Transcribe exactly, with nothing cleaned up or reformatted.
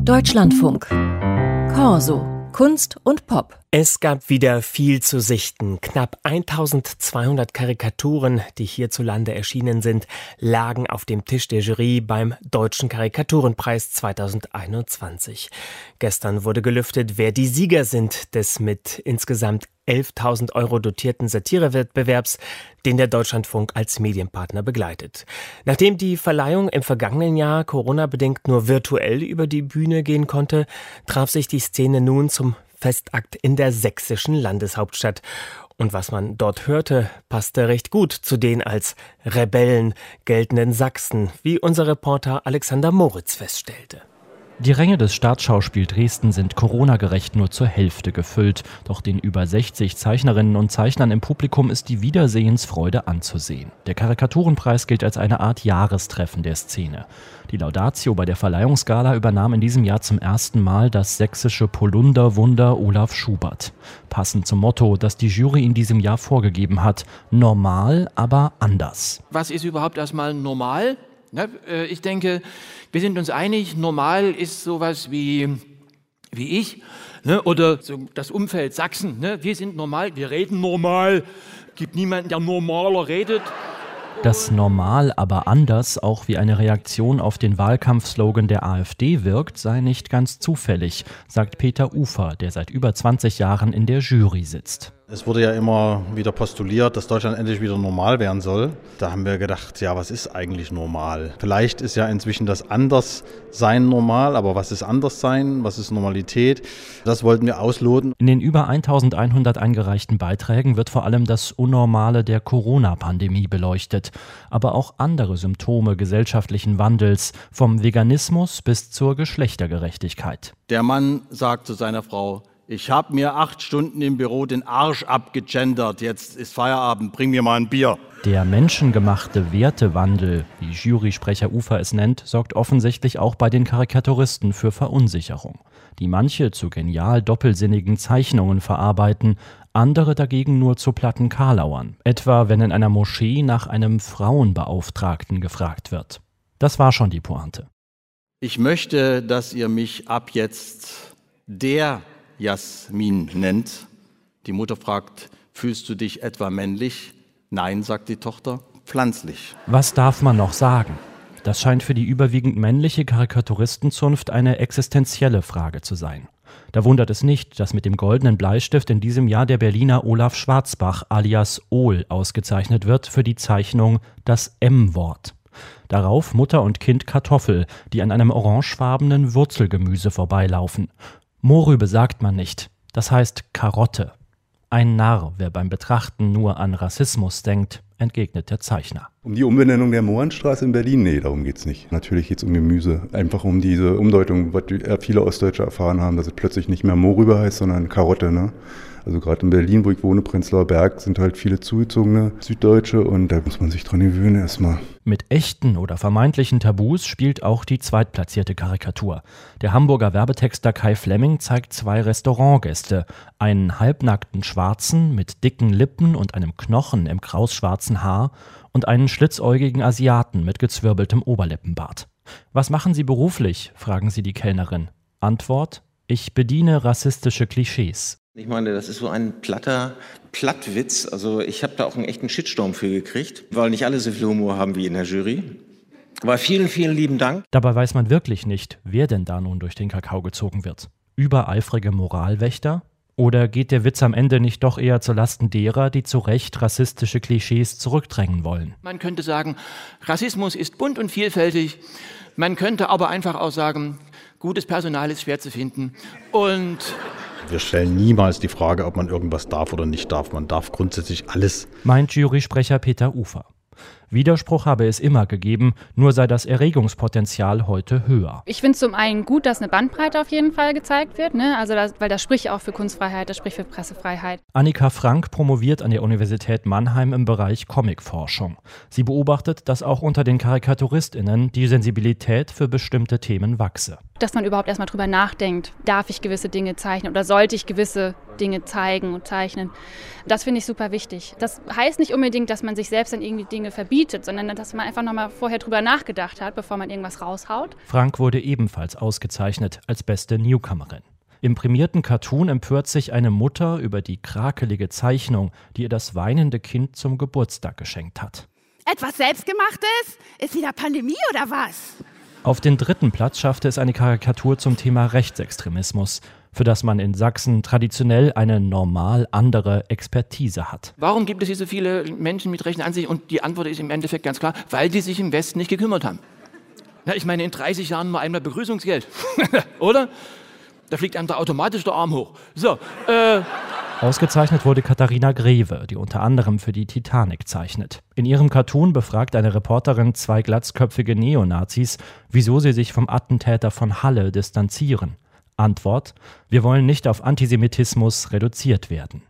Deutschlandfunk. Corso. Kunst und Pop. Es gab wieder viel zu sichten. Knapp eintausendzweihundert Karikaturen, die hierzulande erschienen sind, lagen auf dem Tisch der Jury beim Deutschen Karikaturenpreis zweitausendeinundzwanzig. Gestern wurde gelüftet, wer die Sieger sind des mit insgesamt elftausend Euro dotierten Satirewettbewerbs, den der Deutschlandfunk als Medienpartner begleitet. Nachdem die Verleihung im vergangenen Jahr Corona-bedingt nur virtuell über die Bühne gehen konnte, traf sich die Szene nun zum Festakt in der sächsischen Landeshauptstadt. Und was man dort hörte, passte recht gut zu den als Rebellen geltenden Sachsen, wie unser Reporter Alexander Moritz feststellte. Die Ränge des Staatsschauspiel Dresden sind Corona-gerecht nur zur Hälfte gefüllt. Doch den über sechzig Zeichnerinnen und Zeichnern im Publikum ist die Wiedersehensfreude anzusehen. Der Karikaturenpreis gilt als eine Art Jahrestreffen der Szene. Die Laudatio bei der Verleihungsgala übernahm in diesem Jahr zum ersten Mal das sächsische Polunderwunder Olaf Schubert. Passend zum Motto, das die Jury in diesem Jahr vorgegeben hat: normal, aber anders. Was ist überhaupt erstmal normal? Ich denke, wir sind uns einig, normal ist sowas wie, wie ich, ne? Oder so das Umfeld Sachsen. Ne? Wir sind normal, wir reden normal. Gibt niemanden, der normaler redet. Dass normal, aber anders auch wie eine Reaktion auf den Wahlkampfslogan der AfD wirkt, sei nicht ganz zufällig, sagt Peter Ufer, der seit über zwanzig Jahren in der Jury sitzt. Es wurde ja immer wieder postuliert, dass Deutschland endlich wieder normal werden soll. Da haben wir gedacht, ja, was ist eigentlich normal? Vielleicht ist ja inzwischen das Anderssein normal, aber was ist Anderssein? Was ist Normalität? Das wollten wir ausloten. In den über eintausendeinhundert eingereichten Beiträgen wird vor allem das Unnormale der Corona-Pandemie beleuchtet, aber auch andere Symptome gesellschaftlichen Wandels, vom Veganismus bis zur Geschlechtergerechtigkeit. Der Mann sagt zu seiner Frau: Ich habe mir acht Stunden im Büro den Arsch abgegendert, jetzt ist Feierabend, bring mir mal ein Bier. Der menschengemachte Wertewandel, wie Jurysprecher Ufer es nennt, sorgt offensichtlich auch bei den Karikaturisten für Verunsicherung, die manche zu genial doppelsinnigen Zeichnungen verarbeiten, andere dagegen nur zu platten Karlauern, etwa wenn in einer Moschee nach einem Frauenbeauftragten gefragt wird. Das war schon die Pointe. Ich möchte, dass ihr mich ab jetzt der Jasmin nennt. Die Mutter fragt: Fühlst du dich etwa männlich? Nein, sagt die Tochter, pflanzlich. Was darf man noch sagen? Das scheint für die überwiegend männliche Karikaturistenzunft eine existenzielle Frage zu sein. Da wundert es nicht, dass mit dem goldenen Bleistift in diesem Jahr der Berliner Olaf Schwarzbach alias Ohl ausgezeichnet wird für die Zeichnung Das M-Wort. Darauf Mutter und Kind Kartoffel, die an einem orangefarbenen Wurzelgemüse vorbeilaufen. Mohrrübe sagt man nicht, das heißt Karotte. Ein Narr, wer beim Betrachten nur an Rassismus denkt, entgegnet der Zeichner. Um die Umbenennung der Mohrenstraße in Berlin? Nee, darum geht's nicht. Natürlich geht's um Gemüse. Einfach um diese Umdeutung, was viele Ostdeutsche erfahren haben, dass es plötzlich nicht mehr Mohrrübe heißt, sondern Karotte, ne? Also gerade in Berlin, wo ich wohne, Prenzlauer Berg, sind halt viele zugezogene Süddeutsche und da muss man sich dran gewöhnen erstmal. Mit echten oder vermeintlichen Tabus spielt auch die zweitplatzierte Karikatur. Der Hamburger Werbetexter Kai Flemming zeigt zwei Restaurantgäste. Einen halbnackten Schwarzen mit dicken Lippen und einem Knochen im krausschwarzen Haar und einen schlitzäugigen Asiaten mit gezwirbeltem Oberlippenbart. Was machen Sie beruflich? Fragen sie die Kellnerin. Antwort: Ich bediene rassistische Klischees. Ich meine, das ist so ein platter Plattwitz. Also ich habe da auch einen echten Shitstorm für gekriegt, weil nicht alle so viel Humor haben wie in der Jury. Aber vielen, vielen lieben Dank. Dabei weiß man wirklich nicht, wer denn da nun durch den Kakao gezogen wird. Übereifrige Moralwächter? Oder geht der Witz am Ende nicht doch eher zu Lasten derer, die zu Recht rassistische Klischees zurückdrängen wollen? Man könnte sagen, Rassismus ist bunt und vielfältig. Man könnte aber einfach auch sagen, gutes Personal ist schwer zu finden. Und wir stellen niemals die Frage, ob man irgendwas darf oder nicht darf. Man darf grundsätzlich alles. Meint Jurysprecher Peter Ufer. Widerspruch habe es immer gegeben, nur sei das Erregungspotenzial heute höher. Ich finde es zum einen gut, dass eine Bandbreite auf jeden Fall gezeigt wird, ne? Also das, weil das spricht auch für Kunstfreiheit, das spricht für Pressefreiheit. Annika Frank promoviert an der Universität Mannheim im Bereich Comicforschung. Sie beobachtet, dass auch unter den KarikaturistInnen die Sensibilität für bestimmte Themen wachse. Dass man überhaupt erstmal drüber nachdenkt, darf ich gewisse Dinge zeichnen oder sollte ich gewisse Dinge zeigen und zeichnen. Das finde ich super wichtig. Das heißt nicht unbedingt, dass man sich selbst dann irgendwie Dinge verbietet, sondern dass man einfach nochmal vorher drüber nachgedacht hat, bevor man irgendwas raushaut. Frank wurde ebenfalls ausgezeichnet als beste Newcomerin. Im prämierten Cartoon empört sich eine Mutter über die krakelige Zeichnung, die ihr das weinende Kind zum Geburtstag geschenkt hat. Etwas Selbstgemachtes? Ist wieder Pandemie oder was? Auf den dritten Platz schaffte es eine Karikatur zum Thema Rechtsextremismus, für das man in Sachsen traditionell eine normal andere Expertise hat. Warum gibt es hier so viele Menschen mit rechten Ansichten? Und die Antwort ist im Endeffekt ganz klar, weil die sich im Westen nicht gekümmert haben. Na, ich meine, in dreißig Jahren mal einmal Begrüßungsgeld, oder? Da fliegt einem da automatisch der Arm hoch. So, äh... Ausgezeichnet wurde Katharina Greve, die unter anderem für die Titanic zeichnet. In ihrem Cartoon befragt eine Reporterin zwei glatzköpfige Neonazis, wieso sie sich vom Attentäter von Halle distanzieren. Antwort: Wir wollen nicht auf Antisemitismus reduziert werden.